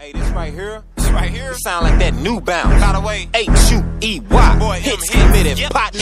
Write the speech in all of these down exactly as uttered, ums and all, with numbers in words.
Hey, this right here, this right here, sound like that new bounce. By the way, H U E Y, boy, hits committed, yep. Partner.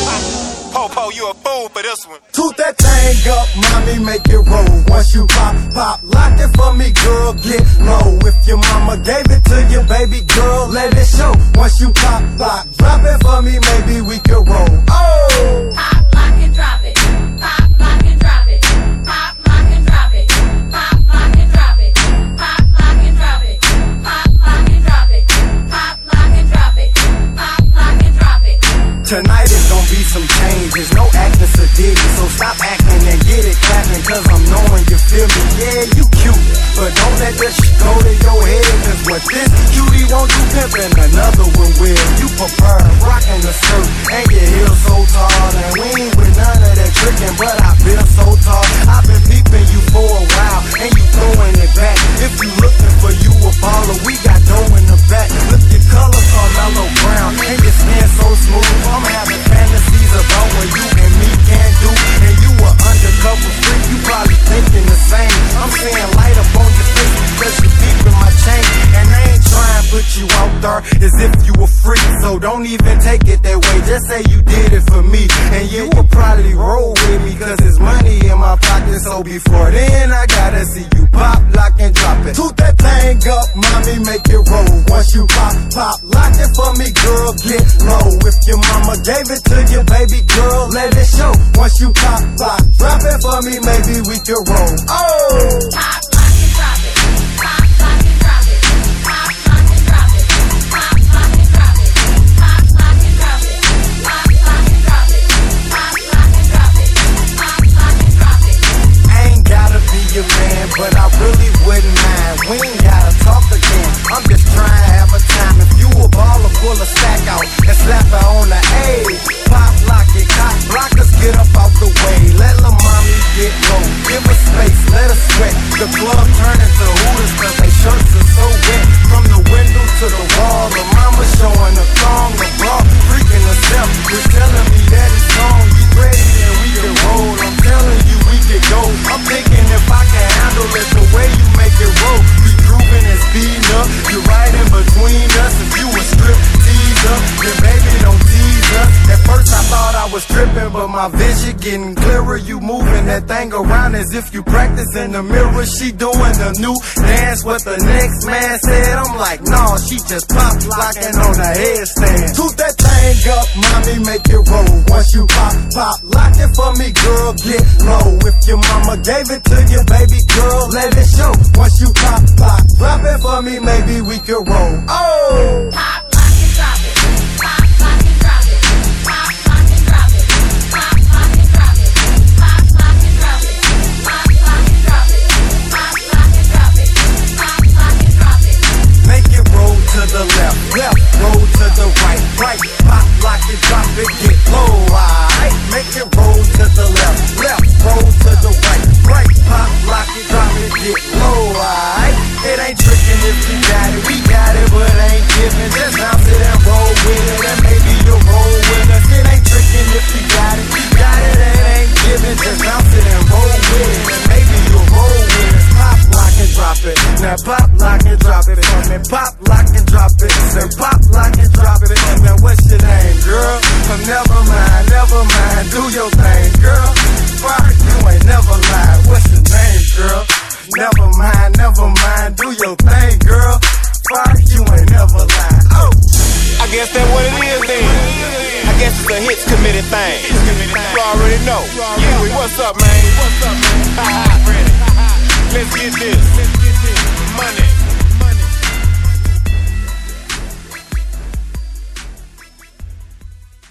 Popo, you a fool for this one. Toot that thing up, mommy, make it roll. Once you pop, pop, lock it for me, girl, get low. If your mama gave it to you, baby girl, let it show. Once you pop, pop, drop it for me, maybe we can roll. Oh! Pop, lock, and drop it. Pop, lock, and drop it. Pop, lock, and drop it. Pop, lock, and drop it. Pop, lock, and drop it. Pop, lock, and drop it. Pop, lock, and drop it. Pop, lock, and drop it. Tonight is gonna be some changes, no acting seditious, so stop acting and get it clapping, cause I'm knowing you feel me. Yeah, you cute, but don't let that shit go to your head, cause what this cutie won't do, pimpin', another one will. You prefer rockin' the skirt and your heels so tall, and we ain't with none of that trickin', but I feel so tall. I've been peeping you for a while, and you throwing it back. If you looking for you a baller, we got dough in the back. Look, your color Carmelo Brown, and your skin so smooth. I'm having fantasies about what you and me can do, and you a undercover freak, you probably thinking the same. I'm saying light up on your face because you peeping my chain, and I ain't trying to put you out there as if you a freak, so don't even take it that way, just say you did it for me, and you will probably roll with me cause there's money in my pocket, so before then I gotta see you pop, lock, and drop it. Toot that thing up, mommy, make it roll. Once you pop, pop, lock it for me, girl, get low. If your mama gave it to you, baby girl, let it show. Once you pop, pop, drop it for me, maybe we can roll. Oh! Pop, lock, and drop it. Pop, lock, and drop it. Pop, lock, and drop it. Pop, lock, and drop it. Pop, lock, and drop it. Pop, lock, and drop it. Pop, lock, and drop it. Pop, lock, and drop it. I ain't gotta be your man, but I really wouldn't mind. We ain't gotta talk again, I'm just trying to have a time. If you a baller, pull a stack out and slap her on the A. Pop, lock it, cock, blockers, get up out the way. Let la mommy get low, give her space, let her sweat. The club turn into hooters cause they shirts are so wet. From the window to the wall, the mama showing the thong, the bra, freaking herself. Just telling me that it's gone, you ready and we can roll. I'm telling you we can go, I'm thinking if I can handle it the way you make it roll. We grooving and speeding up, you're right in between us. If you a strip teaser, then baby don't tease us. At first I thought I was tripping, but my vision getting clearer. You moving that thing around as if you practice in the mirror. She doing a new dance, what the next man said. I'm like, nah, she just pop locking on the headstand. Toot that thing up, mommy, make it roll. Once you pop, pop, lock it for me, girl, get low. If your mama gave it to you, baby girl, let it show. Once you pop, pop, drop it for me, maybe we can roll. Oh! Pop, lock, and drop it. Pop, lock, and drop it. Pop, lock, and drop it. Pop, lock, and drop it. Pop, lock, and drop it. Pop, lock, and drop it. Pop, lock, and drop it. Pop, lock, and drop it. Make it roll to the left, left, roll to the right, right, pop, lock it, drop it, get low, alright. Make it roll to the left, left, roll to the right, right, pop, lock it, drop it, get low, alright. It ain't tricking if you got it, we got it, but ain't giving. Just bounce it and roll with it, and maybe you'll roll with us. It ain't tricking if you got it, we got it, and ain't giving. Just bounce it and roll with it, and maybe you'll roll with us. Pop, lock, and drop it. Now pop, lock, and drop it for me. Pop, lock, and drop it. Say pop, lock, and drop it. Now what's your name, girl? Oh, never mind, never mind. Do your thing, girl. Fuck, you ain't never lied. What's your name, girl? Never mind, never mind. Do your thing, girl. Fuck, you ain't never lied. Oh, I guess that's what it is then. I guess it's a hits committed thing. You already know. Yeah, what's up, man? What's up, man? Let's get this money.